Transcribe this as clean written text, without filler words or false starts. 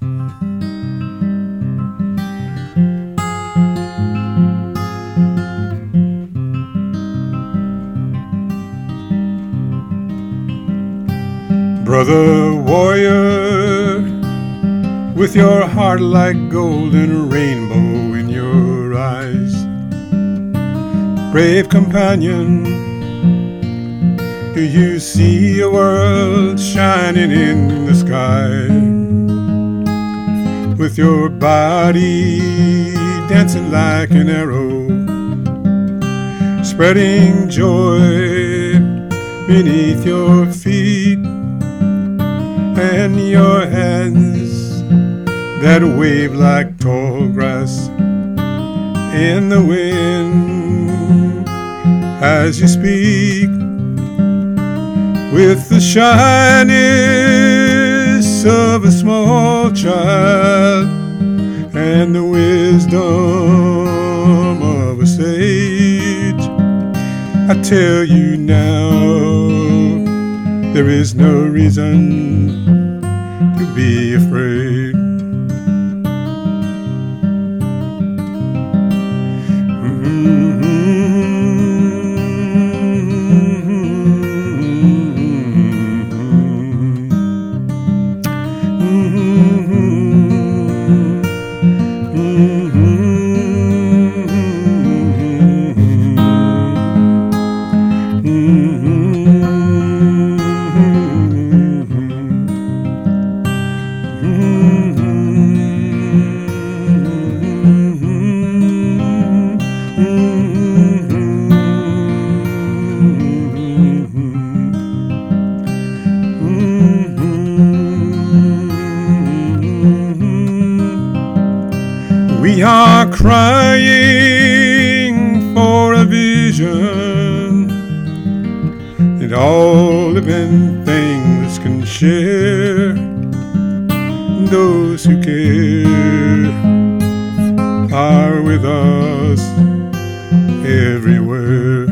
Brother warrior, with your heart like golden rainbow in your eyes, brave companion, do you see a world shining in the sky? With your body dancing like an arrow, spreading joy beneath your feet, and your hands that wave like tall grass in the wind as you speak, with the shyness of a small child and the wisdom of a sage. I tell you now, there is no reason to be afraid. We are crying for a vision that all living things can share. Those who care are with us everywhere.